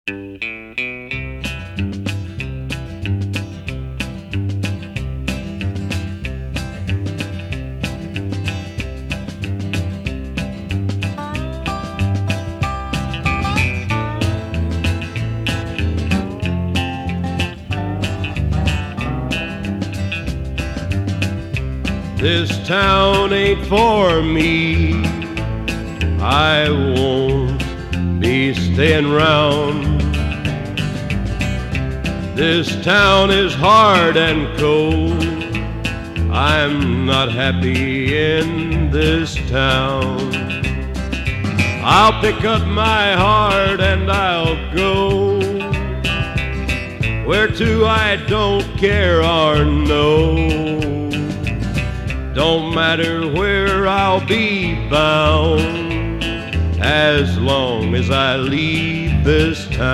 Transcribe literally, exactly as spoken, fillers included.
This town ain't for me. I won't be staying round. This town is hard and cold. I'm not happy in this town. I'll pick up my heart and I'll go where to I don't care or know. Don't matter where I'll be bound, as long as I leave this town.